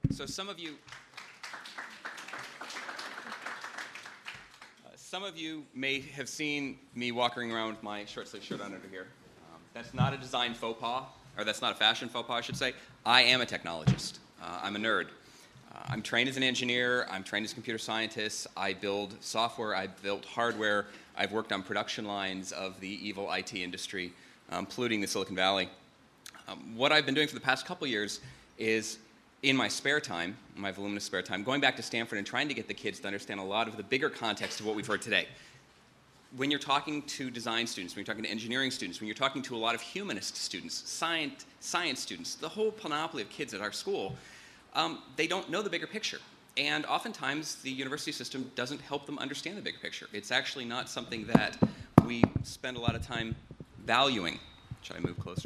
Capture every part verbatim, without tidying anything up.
So some of you, uh, some of you may have seen me walking around with my short sleeve shirt on under here. Um, that's not a design faux pas, or that's not a fashion faux pas, I should say. I am a technologist. Uh, I'm a nerd. Uh, I'm trained as an engineer. I'm trained as a computer scientist. I build software. I built hardware. I've worked on production lines of the evil I T industry, um, polluting the Silicon Valley. Um, what I've been doing for the past couple years is, in my spare time, my voluminous spare time, going back to Stanford and trying to get the kids to understand a lot of the bigger context of what we've heard today. When you're talking to design students, when you're talking to engineering students, when you're talking to a lot of humanist students, science, science students, the whole panoply of kids at our school, um, they don't know the bigger picture. And oftentimes, the university system doesn't help them understand the bigger picture. It's actually not something that we spend a lot of time valuing. Should I move closer?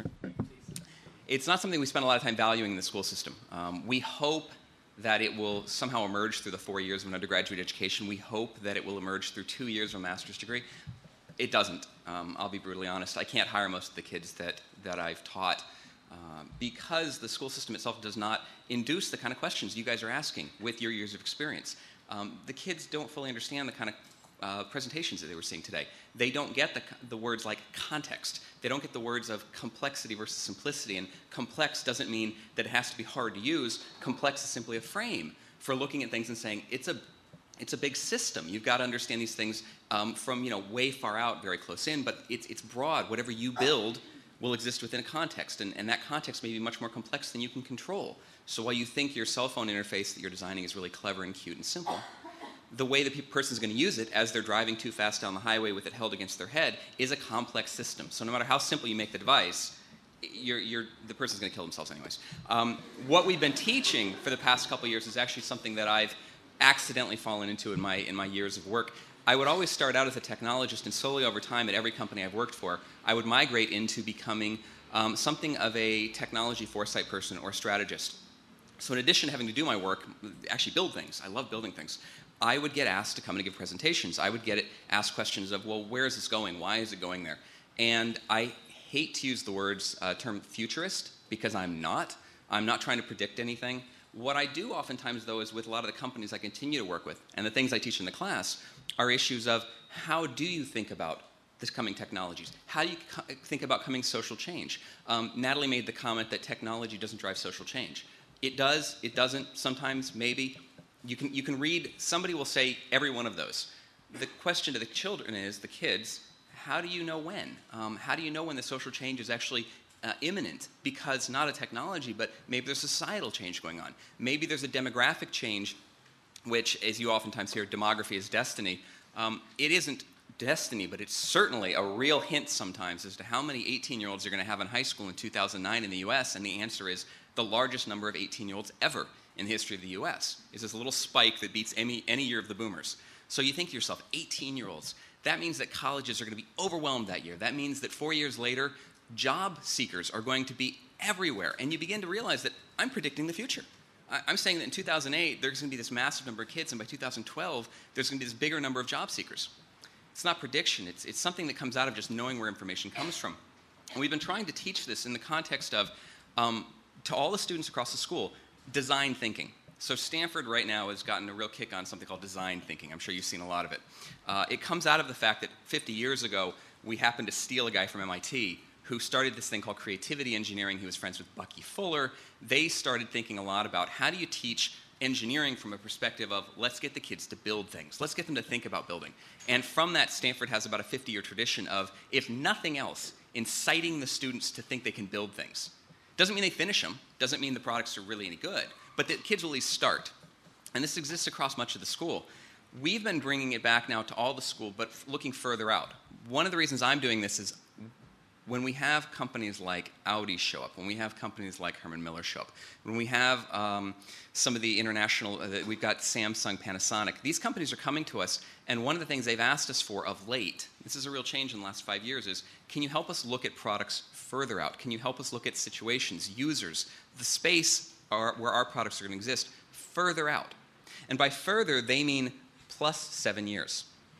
It's not something we spend a lot of time valuing in the school system. Um, we hope that it will somehow emerge through the four years of an undergraduate education. We hope that it will emerge through two years of a master's degree. It doesn't. Um, I'll be brutally honest. I can't hire most of the kids that, that I've taught uh, because the school system itself does not induce the kind of questions you guys are asking with your years of experience. Um, the kids don't fully understand the kind of Uh, presentations that they were seeing today. They don't get the, the words like context. They don't get the words of complexity versus simplicity. And complex doesn't mean that it has to be hard to use. Complex is simply a frame for looking at things and saying, it's a, it's a big system. You've got to understand these things um, from, you know, way far out, very close in, but it's, it's broad. Whatever you build will exist within a context, and, and that context may be much more complex than you can control. So while you think your cell phone interface that you're designing is really clever and cute and simple, the way the pe- person's going to use it as they're driving too fast down the highway with it held against their head is a complex system. So no matter how simple you make the device, you're, you're, the person's going to kill themselves anyways. Um, what we've been teaching for the past couple of years is actually something that I've accidentally fallen into in my, in my years of work. I would always start out as a technologist, and slowly over time at every company I've worked for, I would migrate into becoming um, something of a technology foresight person or strategist. So in addition to having to do my work, actually build things, I love building things, I would get asked to come and give presentations. I would get it, asked questions of, well, where is this going? Why is it going there? And I hate to use the words uh, term futurist, because I'm not. I'm not trying to predict anything. What I do oftentimes, though, is with a lot of the companies I continue to work with, and the things I teach in the class, are issues of how do you think about this coming technologies? How do you co- think about coming social change? Um, Natalie made the comment that technology doesn't drive social change. It does, it doesn't, sometimes, maybe. You can, you can read, somebody will say every one of those. The question to the children is, the kids, how do you know when? Um, how do you know when the social change is actually uh, imminent? Because not a technology, but maybe there's societal change going on. Maybe there's a demographic change, which, as you oftentimes hear, demography is destiny. Um, it isn't destiny, but it's certainly a real hint sometimes as to how many eighteen-year-olds you're going to have in high school in two thousand nine in the U S, and the answer is the largest number of eighteen-year-olds ever in the history of the U S is this little spike that beats any, any year of the boomers. So you think to yourself, eighteen-year-olds, that means that colleges are going to be overwhelmed that year. That means that four years later, job seekers are going to be everywhere. And you begin to realize that I'm predicting the future. I, I'm saying that in two thousand eight, there's going to be this massive number of kids, and by two thousand twelve, there's going to be this bigger number of job seekers. It's not prediction. It's, it's something that comes out of just knowing where information comes from. And we've been trying to teach this in the context of, um, to all the students across the school, design thinking. So Stanford right now has gotten a real kick on something called design thinking. I'm sure you've seen a lot of it. Uh, it comes out of the fact that fifty years ago, we happened to steal a guy from M I T who started this thing called creativity engineering. He was friends with Bucky Fuller. They started thinking a lot about how do you teach engineering from a perspective of let's get the kids to build things. Let's get them to think about building. And from that, Stanford has about a fifty-year tradition of, if nothing else, inciting the students to think they can build things. Doesn't mean they finish them. Doesn't mean the products are really any good. But the kids will at least start. And this exists across much of the school. We've been bringing it back now to all the school, but looking further out. One of the reasons I'm doing this is when we have companies like Audi show up, when we have companies like Herman Miller show up, when we have um, some of the international, uh, we've got Samsung, Panasonic, these companies are coming to us, and one of the things they've asked us for of late, this is a real change in the last five years, is can you help us look at products further out? Can you help us look at situations, users, the space are, where our products are going to exist further out? And by further, they mean plus seven years.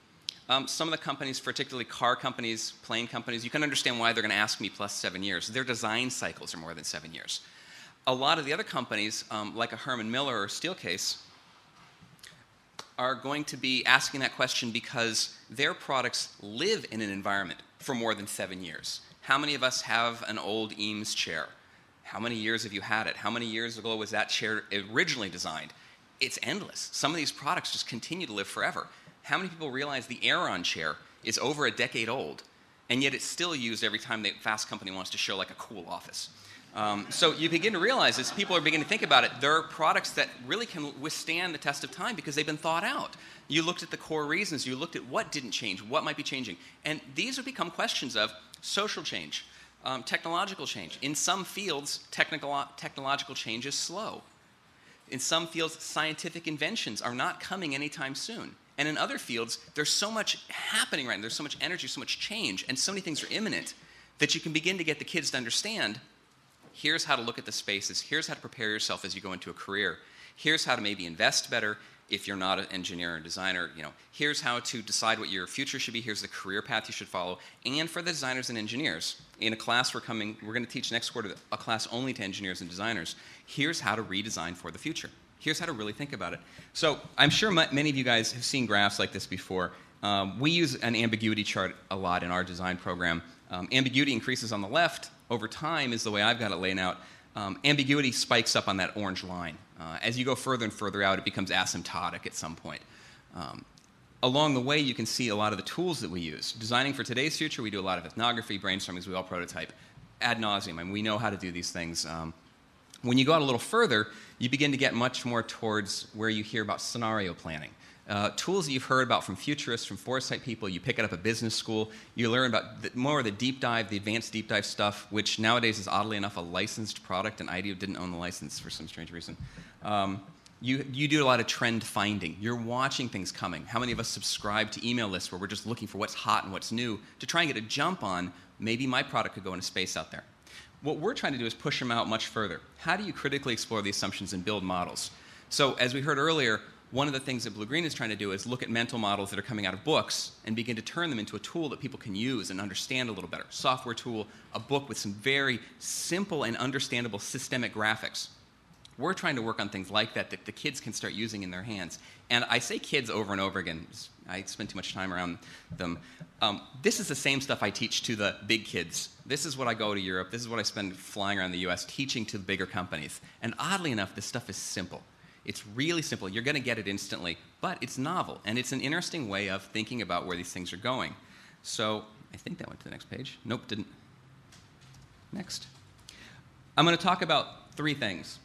Um, some of the companies, particularly car companies, plane companies, you can understand why they're going to ask me plus seven years. Their design cycles are more than seven years. a lot of the other companies, um, like a Herman Miller or Steelcase, are going to be asking that question because their products live in an environment for more than seven years. How many of us have an old Eames chair? How many years have you had it? How many years ago was that chair originally designed? It's endless. Some of these products just continue to live forever. How many people realize the Aeron chair is over a decade old, and yet it's still used every time the Fast Company wants to show like a cool office? Um, so you begin to realize, as people are beginning to think about it, there are products that really can withstand the test of time because they've been thought out. You looked at the core reasons. You looked at what didn't change, what might be changing. And these have become questions of social change, um, technological change. In some fields, technical, technological change is slow. In some fields, scientific inventions are not coming anytime soon. And in other fields, there's so much happening right now. There's so much energy, so much change, and so many things are imminent that you can begin to get the kids to understand, here's how to look at the spaces. Here's how to prepare yourself as you go into a career. Here's how to maybe invest better if you're not an engineer or designer. You know, here's how to decide what your future should be. Here's the career path you should follow. And for the designers and engineers, in a class we're coming, we're going to teach next quarter a class only to engineers and designers. Here's how to redesign for the future. Here's how to really think about it. So I'm sure m- many of you guys have seen graphs like this before. Um, we use an ambiguity chart a lot in our design program. Um, ambiguity increases on the left. Over time is the way I've got it laid out. Um, ambiguity spikes up on that orange line. Uh, as you go further and further out, it becomes asymptotic at some point. Um, along the way, you can see a lot of the tools that we use. Designing for today's future, we do a lot of ethnography, brainstorming, as we all prototype ad nauseum. I mean, we know how to do these things. Um, when you go out a little further, you begin to get much more towards where you hear about scenario planning. Uh, tools that you've heard about from futurists, from foresight people, you pick it up at business school, you learn about the, more of the deep dive, the advanced deep dive stuff, which nowadays is oddly enough a licensed product, and IDEO didn't own the license for some strange reason. Um, you, you do a lot of trend finding. You're watching things coming. How many of us subscribe to email lists where we're just looking for what's hot and what's new to try and get a jump on, maybe my product could go into space out there. What we're trying to do is push them out much further. How do you critically explore the assumptions and build models? So as we heard earlier, one of the things that Blue Green is trying to do is look at mental models that are coming out of books and begin to turn them into a tool that people can use and understand a little better. Software tool, a book with some very simple and understandable systemic graphics. We're trying to work on things like that that the kids can start using in their hands. And I say kids over and over again. I spend too much time around them. Um, this is the same stuff I teach to the big kids. This is what I go to Europe. This is what I spend flying around the U S teaching to the bigger companies. And oddly enough, this stuff is simple. It's really simple. You're going to get it instantly, but it's novel, and it's an interesting way of thinking about where these things are going. So I think that went to the next page. Nope, didn't. Next. I'm going to talk about three things.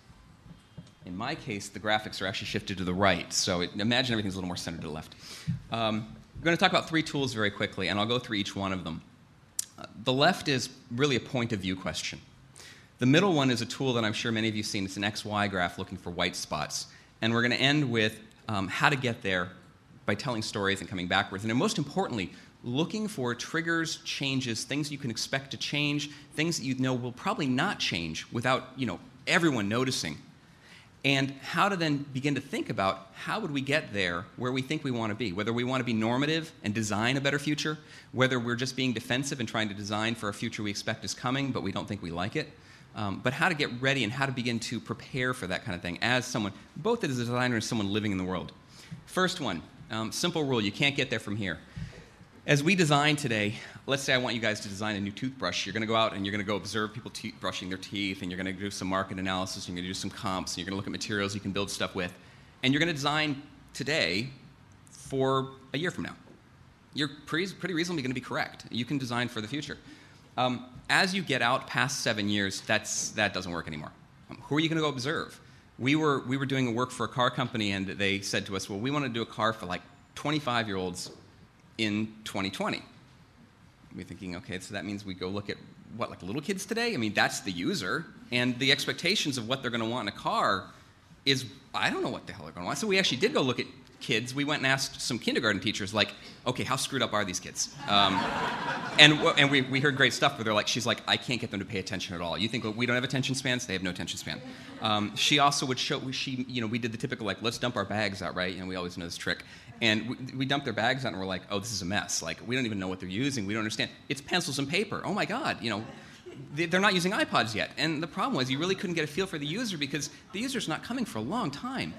In my case, the graphics are actually shifted to the right, so it, imagine everything's a little more centered to the left. Um, I'm going to talk about three tools very quickly, and I'll go through each one of them. Uh, the left is really a point of view question. The middle one is a tool that I'm sure many of you have seen. It's an X Y graph looking for white spots. And we're going to end with um, how to get there by telling stories and coming backwards. And then most importantly, looking for triggers, changes, things you can expect to change, things that you know will probably not change without, you know, everyone noticing. And how to then begin to think about how would we get there where we think we want to be, whether we want to be normative and design a better future, whether we're just being defensive and trying to design for a future we expect is coming but we don't think we like it. Um, but how to get ready and how to begin to prepare for that kind of thing as someone, both as a designer and someone living in the world. First one, um, simple rule, you can't get there from here. As we design today, let's say I want you guys to design a new toothbrush. You're going to go out and you're going to go observe people te- brushing their teeth, and you're going to do some market analysis, and you're going to do some comps, and you're going to look at materials you can build stuff with. And you're going to design today for a year from now. You're pretty, pretty reasonably going to be correct. You can design for the future. Um, as you get out past seven years, that's, that doesn't work anymore. Um, who are you going to go observe? We were, we were doing a work for a car company, and they said to us, well, we want to do a car for like twenty-five-year-olds in twenty twenty. We're thinking, okay, so that means we go look at, what, like little kids today? I mean, that's the user. And the expectations of what they're going to want in a car is, I don't know what the hell they're going to want. So we actually did go look at kids. We went and asked some kindergarten teachers, like, okay, how screwed up are these kids? Um, and and we, we heard great stuff where they're like, she's like, I can't get them to pay attention at all. You think, well, we don't have attention spans? They have no attention span. Um, she also would show, she, you know, we did the typical, like, let's dump our bags out, right? And we always know this trick. And we, we dumped their bags out and we're like, oh, this is a mess. Like, we don't even know what they're using. We don't understand. It's pencils and paper. Oh, my God. You know, they're not using iPods yet. And the problem was you really couldn't get a feel for the user because the user's not coming for a long time.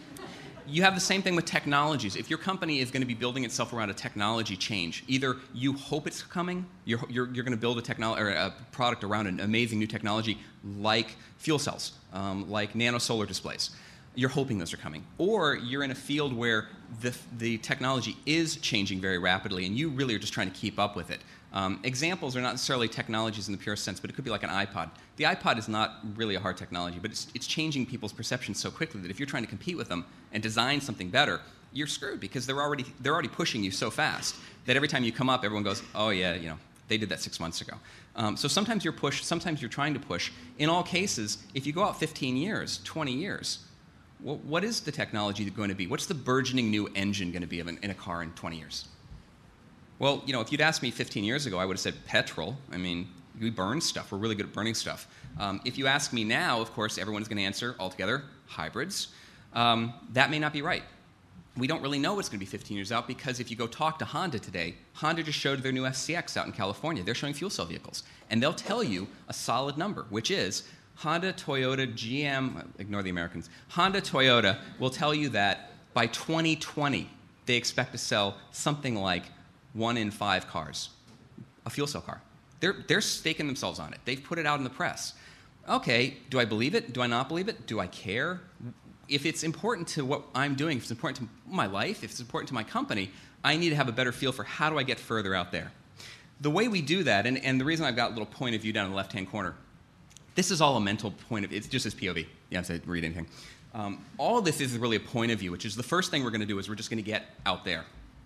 You have the same thing with technologies. If your company is going to be building itself around a technology change, either you hope it's coming, you're, you're, you're going to build a, technolo- or a product around an amazing new technology like fuel cells, um, like nano-solar displays. You're hoping those are coming. Or you're in a field where the, the technology is changing very rapidly and you really are just trying to keep up with it. Um, examples are not necessarily technologies in the purest sense, but it could be like an iPod. The iPod is not really a hard technology, but it's, it's changing people's perceptions so quickly that if you're trying to compete with them and design something better, you're screwed because they're already, they're already pushing you so fast that every time you come up, everyone goes, oh yeah, you know, they did that six months ago. Um, so sometimes you're pushed, sometimes you're trying to push. In all cases, if you go out fifteen years, twenty years, well, what is the technology going to be? What's the burgeoning new engine going to be in, in a car in twenty years? Well, you know, if you'd asked me fifteen years ago, I would have said petrol. I mean, we burn stuff. We're really good at burning stuff. Um, if you ask me now, of course, everyone's going to answer altogether hybrids. Um, that may not be right. We don't really know what's going to be fifteen years out because if you go talk to Honda today, Honda just showed their new F C X out in California. They're showing fuel cell vehicles. And they'll tell you a solid number, which is Honda, Toyota, G M, ignore the Americans, Honda, Toyota will tell you that by twenty twenty, they expect to sell something like one in five cars, a fuel cell car. They're, they're staking themselves on it. They've put it out in the press. Okay, do I believe it? Do I not believe it? Do I care? If it's important to what I'm doing, if it's important to my life, if it's important to my company, I need to have a better feel for how do I get further out there. The way we do that, and, and the reason I've got a little point of view down in the left-hand corner, this is all a mental point of view. It's just as P O V. You don't have to read anything. Um, all of this is really a point of view, which is the first thing we're going to do is we're just going to get out there.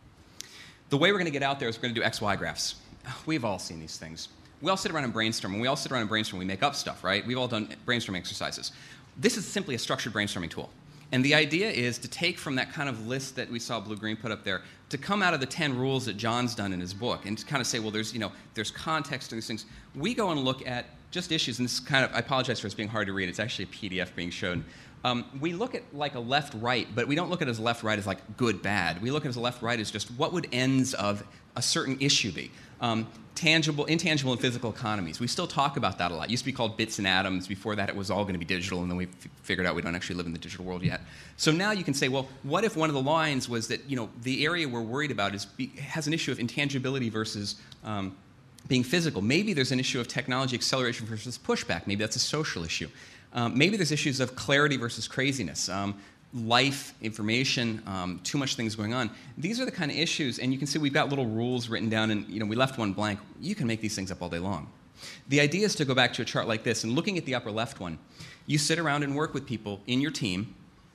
The way we're going to get out there is we're going to do X Y graphs. We've all seen these things. We all sit around and brainstorm. When we all sit around and brainstorm, we make up stuff, right? We've all done brainstorming exercises. This is simply a structured brainstorming tool. And the idea is to take from that kind of list that we saw Blue Green put up there, to come out of the ten rules that John's done in his book, and to kind of say, well, there's, you know, there's context to these things. We go and look at just issues, and this kind of, I apologize for this being hard to read. It's actually a P D F being shown. Um, we look at like a left-right, but we don't look at it as left-right as like good-bad. We look at it as left-right as just what would ends of a certain issue be. Um, tangible, intangible, and physical economies. We still talk about that a lot. It used to be called bits and atoms. Before that, it was all going to be digital, and then we f- figured out we don't actually live in the digital world yet. So now you can say, well, what if one of the lines was that, you know, the area we're worried about is be, has an issue of intangibility versus um, being physical. Maybe there's an issue of technology acceleration versus pushback. Maybe that's a social issue. Um, maybe there's issues of clarity versus craziness. Um, life, information, um, too much things going on. These are the kind of issues, and you can see we've got little rules written down, and you know we left one blank. You can make these things up all day long. The idea is to go back to a chart like this, and looking at the upper left one, you sit around and work with people in your team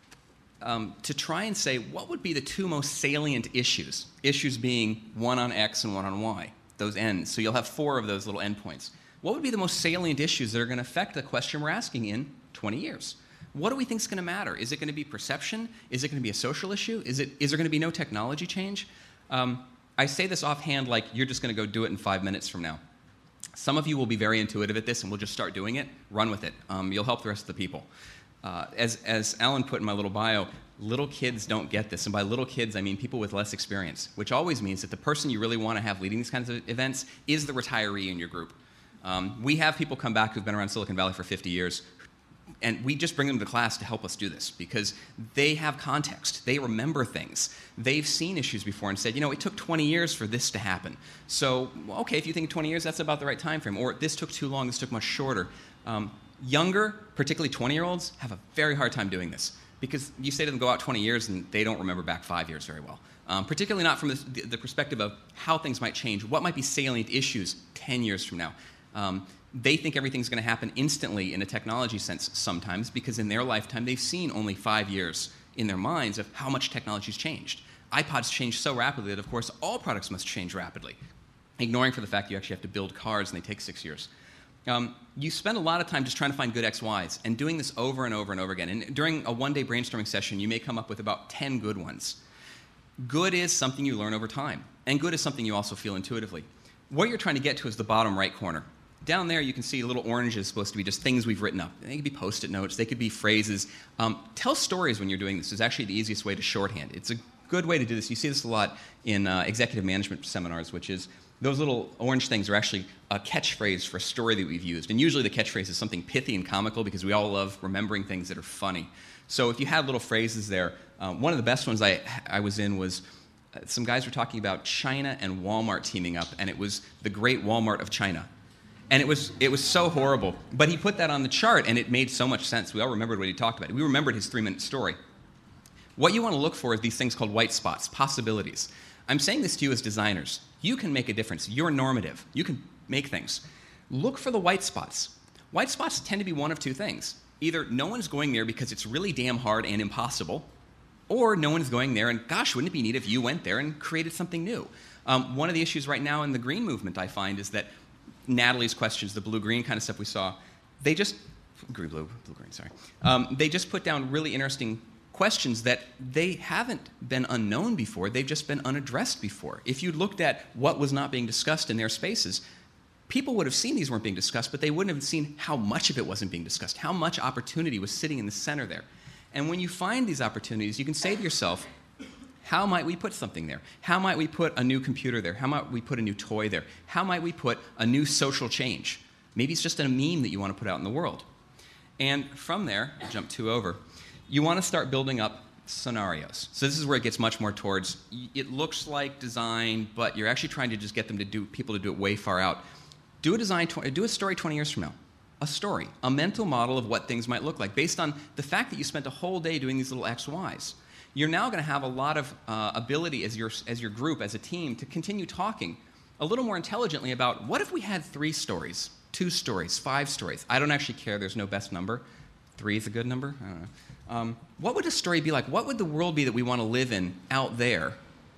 um, to try and say what would be the two most salient issues, issues being one on X and one on Y, those ends. So you'll have four of those little endpoints. What would be the most salient issues that are going to affect the question we're asking in twenty years? What do we think is going to matter? Is it going to be perception? Is it going to be a social issue? Is, it, is there going to be no technology change? Um, I say this offhand like you're just going to go do it in five minutes from now. Some of you will be very intuitive at this and we'll just start doing it. Run with it. Um, you'll help the rest of the people. Uh, as, as Alan put in my little bio, little kids don't get this. And by little kids, I mean people with less experience, which always means that the person you really want to have leading these kinds of events is the retiree in your group. Um, we have people come back who've been around Silicon Valley for fifty years, and we just bring them to class to help us do this because they have context. They remember things. They've seen issues before and said, you know, it took twenty years for this to happen. So, okay, if you think twenty years, that's about the right time frame. Or this took too long, this took much shorter. Um, younger, particularly twenty-year-olds, have a very hard time doing this because you say to them, go out twenty years, and they don't remember back five years very well. Um, particularly not from the, the perspective of how things might change, what might be salient issues ten years from now. Um, they think everything's going to happen instantly in a technology sense sometimes because in their lifetime they've seen only five years in their minds of how much technology's changed. iPods change so rapidly that, of course, all products must change rapidly, ignoring for the fact you actually have to build cars and they take six years. Um, you spend a lot of time just trying to find good X Ys and doing this over and over and over again. And during a one-day brainstorming session, you may come up with about ten good ones. Good is something you learn over time, and good is something you also feel intuitively. What you're trying to get to is the bottom right corner. Down there, you can see little oranges supposed to be just things we've written up. They could be Post-it notes. They could be phrases. Um, tell stories when you're doing this. It's actually the easiest way to shorthand. It's a good way to do this, you see this a lot in uh, executive management seminars, which is those little orange things are actually a catchphrase for a story that we've used. And usually the catchphrase is something pithy and comical because we all love remembering things that are funny. So if you had little phrases there, um, one of the best ones I, I was in was uh, some guys were talking about China and Walmart teaming up, and it was the great Walmart of China. And it was it was so horrible. But he put that on the chart, and it made so much sense. We all remembered what he talked about. We remembered his three-minute story. What you want to look for is these things called white spots, possibilities. I'm saying this to you as designers. You can make a difference. You're normative. You can make things. Look for the white spots. White spots tend to be one of two things. Either no one's going there because it's really damn hard and impossible, or no one's going there and, gosh, wouldn't it be neat if you went there and created something new? Um, one of the issues right now in the green movement, I find, is that Natalie's questions, the blue-green kind of stuff we saw, they just, green-blue, blue-green, sorry, um, they just put down really interesting questions that they haven't been unknown before, they've just been unaddressed before. If you looked at what was not being discussed in their spaces, people would have seen these weren't being discussed, but they wouldn't have seen how much of it wasn't being discussed, how much opportunity was sitting in the center there. And when you find these opportunities, you can say to yourself, how might we put something there? How might we put a new computer there? How might we put a new toy there? How might we put a new social change? Maybe it's just a meme that you want to put out in the world. And from there, I'll jump two over, you want to start building up scenarios. So this is where it gets much more towards, it looks like design, but you're actually trying to just get them to do, people to do it way far out. Do a design, do a story twenty years from now. A story, a mental model of what things might look like based on the fact that you spent a whole day doing these little X Ys. You're now going to have a lot of uh, ability as your, as your group, as a team, to continue talking a little more intelligently about what if we had three stories, two stories, five stories. I don't actually care. There's no best number. Three is a good number. I don't know. Um, what would a story be like? What would the world be that we want to live in out there?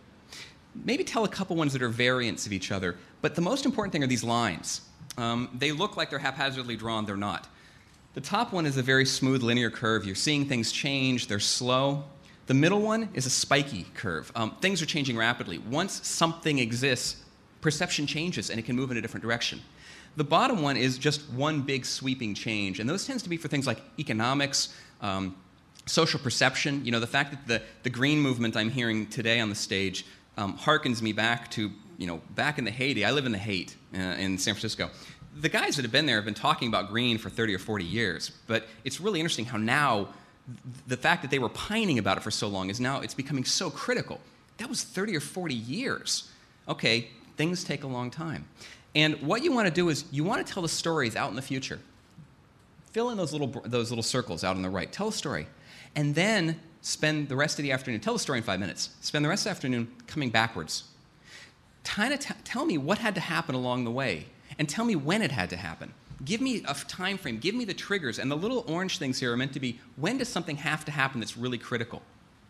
Maybe tell a couple ones that are variants of each other. But the most important thing are these lines. Um, they look like they're haphazardly drawn. They're not. The top one is a very smooth linear curve. You're seeing things change. They're slow. The middle one is a spiky curve. Um, things are changing rapidly. Once something exists, perception changes, and it can move in a different direction. The bottom one is just one big sweeping change, and those tends to be for things like economics, um, social perception. You know, the fact that the, the green movement I'm hearing today on the stage um, harkens me back to, you know, back in the heyday. I live in the Haight uh, in San Francisco. The guys that have been there have been talking about green for thirty or forty years, but it's really interesting how now the fact that they were pining about it for so long is now it's becoming so critical. That was thirty or forty years. Okay, things take a long time. And what you want to do is you want to tell the stories out in the future. Fill in those little, those little circles out on the right. Tell a story. And then spend the rest of the afternoon, tell the story in five minutes. Spend the rest of the afternoon coming backwards. Kind of t- tell me what had to happen along the way, and tell me when it had to happen. Give me a time frame. Give me the triggers. And the little orange things here are meant to be, when does something have to happen that's really critical?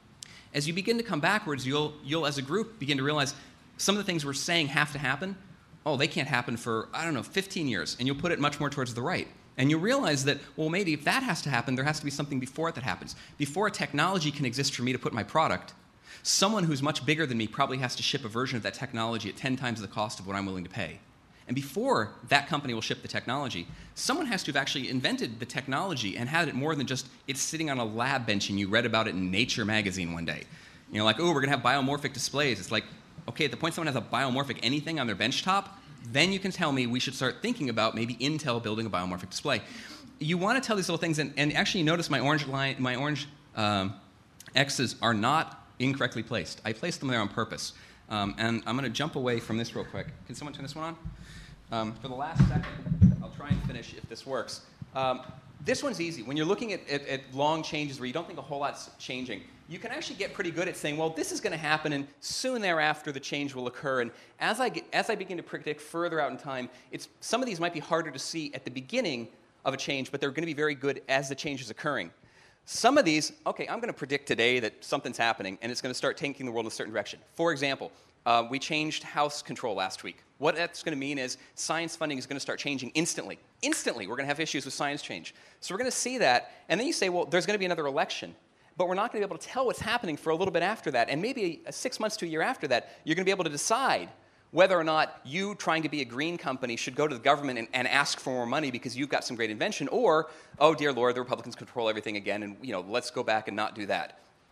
As you begin to come backwards, you'll, you'll as a group, begin to realize some of the things we're saying have to happen, oh, they can't happen for, I don't know, fifteen years. And you'll put it much more towards the right. And you'll realize that, well, maybe if that has to happen, there has to be something before it that happens. Before a technology can exist for me to put my product, someone who's much bigger than me probably has to ship a version of that technology at ten times the cost of what I'm willing to pay. And before that company will ship the technology, someone has to have actually invented the technology and had it more than just it's sitting on a lab bench and you read about it in Nature magazine one day. You know, like, oh, we're going to have biomorphic displays. It's like, okay, at the point someone has a biomorphic anything on their benchtop, then you can tell me we should start thinking about maybe Intel building a biomorphic display. You want to tell these little things, and, and actually notice my orange line, my orange um, X's are not incorrectly placed. I placed them there on purpose. Um, and I'm going to jump away from this real quick. Can someone turn this one on? Um, for the last second, I'll try and finish if this works. Um, this one's easy. When you're looking at, at, at long changes where you don't think a whole lot's changing, you can actually get pretty good at saying, well, this is going to happen, and soon thereafter the change will occur. And as I, get, as I begin to predict further out in time, it's, some of these might be harder to see at the beginning of a change, but they're going to be very good as the change is occurring. Some of these, okay, I'm going to predict today that something's happening, and it's going to start taking the world in a certain direction. For example, uh, we changed House control last week. What that's going to mean is science funding is going to start changing instantly. Instantly, we're going to have issues with science change. So we're going to see that, and then you say, well, there's going to be another election, but we're not going to be able to tell what's happening for a little bit after that, and maybe a, a six months to a year after that, you're going to be able to decide whether or not you, trying to be a green company, should go to the government and, and ask for more money because you've got some great invention, or, oh, dear Lord, the Republicans control everything again, and you know, let's go back and not do that.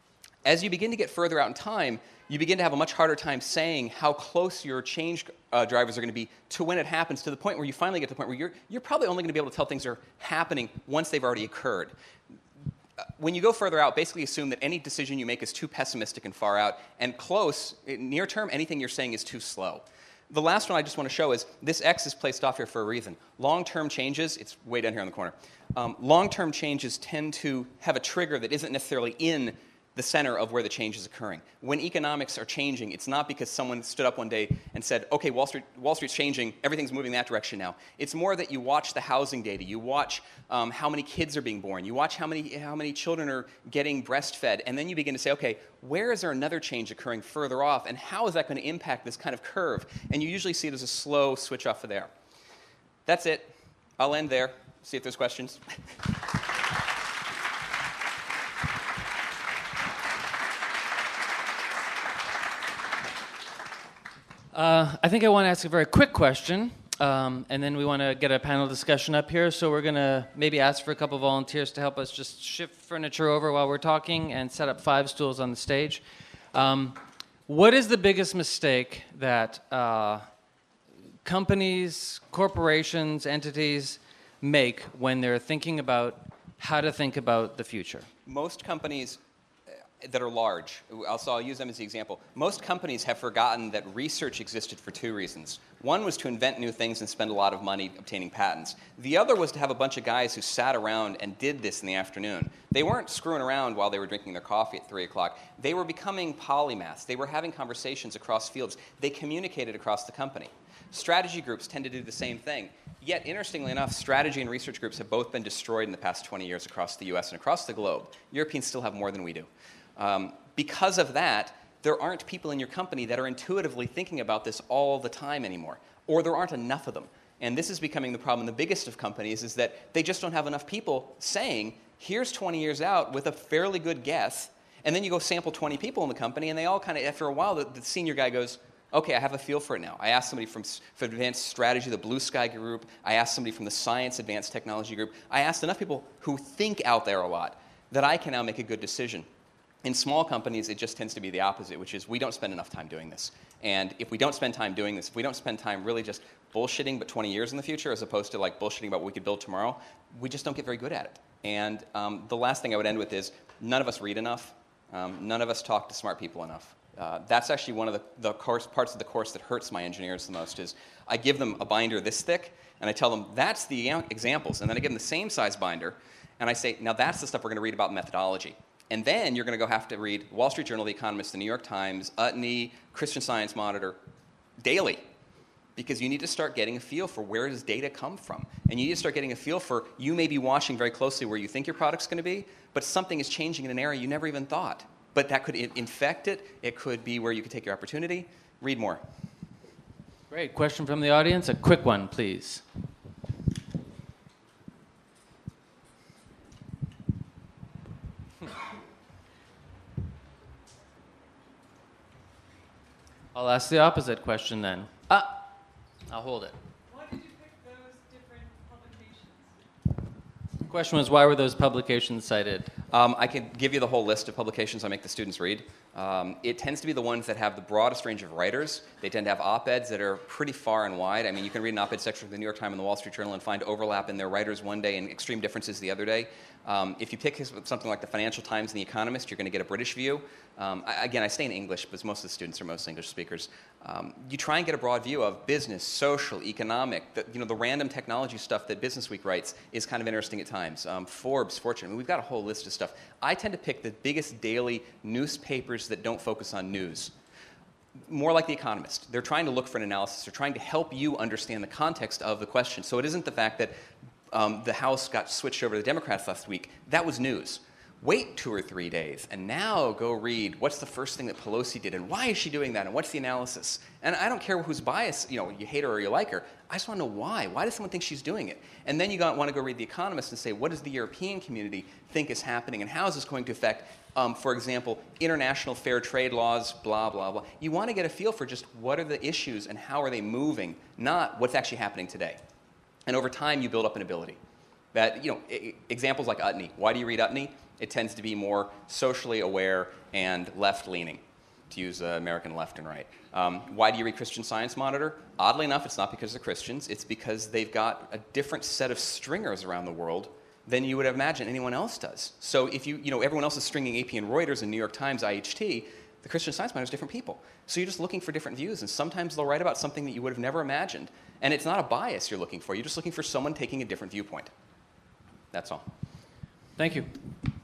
As you begin to get further out in time, you begin to have a much harder time saying how close your change uh, drivers are going to be to when it happens, to the point where you finally get to the point where you're, you're probably only going to be able to tell things are happening once they've already occurred. Uh, when you go further out, basically assume that any decision you make is too pessimistic and far out, and close, near term, anything you're saying is too slow. The last one I just want to show is this X is placed off here for a reason. Long-term changes, it's way down here in the corner. Um, long-term changes tend to have a trigger that isn't necessarily in the center of where the change is occurring. When economics are changing, it's not because someone stood up one day and said, okay, Wall Street, Wall Street's changing, everything's moving that direction now. It's more that you watch the housing data, you watch um, how many kids are being born, you watch how many, how many children are getting breastfed, and then you begin to say, okay, where is there another change occurring further off, and how is that going to impact this kind of curve? And you usually see it as a slow switch off of there. That's it. I'll end there. See if there's questions. Uh, I think I want to ask a very quick question, um, and then we want to get a panel discussion up here. So we're going to maybe ask for a couple volunteers to help us just shift furniture over while we're talking and set up five stools on the stage. Um, what is the biggest mistake that uh, companies, corporations, entities make when they're thinking about how to think about the future? Most companies that are large, also I'll use them as the example, most companies have forgotten that research existed for two reasons. One was to invent new things and spend a lot of money obtaining patents. The other was to have a bunch of guys who sat around and did this in the afternoon. They weren't screwing around while they were drinking their coffee at three o'clock. They were becoming polymaths. They were having conversations across fields. They communicated across the company. Strategy groups tend to do the same thing. Yet, interestingly enough, strategy and research groups have both been destroyed in the past twenty years across the U S and across the globe. Europeans still have more than we do. Um, because of that, there aren't people in your company that are intuitively thinking about this all the time anymore, or there aren't enough of them. And this is becoming the problem. The biggest of companies is that they just don't have enough people saying, here's twenty years out with a fairly good guess, and then you go sample twenty people in the company, and they all kind of, after a while, the, the senior guy goes, okay, I have a feel for it now. I asked somebody from, from Advanced Strategy, the Blue Sky Group. I asked somebody from the Science Advanced Technology Group. I asked enough people who think out there a lot that I can now make a good decision. In small companies, it just tends to be the opposite, which is we don't spend enough time doing this. And if we don't spend time doing this, if we don't spend time really just bullshitting but twenty years in the future as opposed to like bullshitting about what we could build tomorrow, we just don't get very good at it. And um, the last thing I would end with is none of us read enough. Um, none of us talk to smart people enough. Uh, that's actually one of the, the course, parts of the course that hurts my engineers the most is I give them a binder this thick, and I tell them, that's the examples. And then I give them the same size binder, and I say, now that's the stuff we're going to read about methodology. And then you're going to go have to read Wall Street Journal, The Economist, The New York Times, Utne, Christian Science Monitor, daily. Because you need to start getting a feel for where does data come from. And you need to start getting a feel for, you may be watching very closely where you think your product's going to be, but something is changing in an area you never even thought. But that could infect it. It could be where you could take your opportunity. Read more. Great. Question from the audience? A quick one, please. I'll ask the opposite question then. Ah, I'll hold it. Why did you pick those different publications? The question was, why were those publications cited? Um, I can give you the whole list of publications I make the students read. Um, it tends to be the ones that have the broadest range of writers. They tend to have op-eds that are pretty far and wide. I mean, you can read an op-ed section of the New York Times and the Wall Street Journal and find overlap in their writers one day and extreme differences the other day. Um, if you pick something like the Financial Times and the Economist, you're going to get a British view. Um, I, again, I stay in English, because most of the students are mostly English speakers. Um, you try and get a broad view of business, social, economic. The, you know, the random technology stuff that Business Week writes is kind of interesting at times. Um, Forbes, Fortune, I mean, we've got a whole list of stuff. I tend to pick the biggest daily newspapers that don't focus on news. More like The Economist. They're trying to look for an analysis. They're trying to help you understand the context of the question. So it isn't the fact that um, the House got switched over to the Democrats last week. That was news. Wait two or three days, and now go read what's the first thing that Pelosi did, and why is she doing that, and what's the analysis. And I don't care whose bias, you know, you hate her or you like her. I just want to know why. Why does someone think she's doing it? And then you want to go read The Economist and say, what does the European community think is happening, and how is this going to affect, um, for example, international fair trade laws, blah, blah, blah. You want to get a feel for just what are the issues and how are they moving, not what's actually happening today. And over time, you build up an ability. That, you know, examples like Utne. Why do you read Utne? It tends to be more socially aware and left-leaning, to use uh, American left and right. Um, why do you read Christian Science Monitor? Oddly enough, it's not because they're Christians. It's because they've got a different set of stringers around the world than you would imagine anyone else does. So if you, you know, everyone else is stringing A P and Reuters and New York Times, I H T, the Christian Science Monitor is different people. So you're just looking for different views, and sometimes they'll write about something that you would have never imagined. And it's not a bias you're looking for. You're just looking for someone taking a different viewpoint. That's all. Thank you.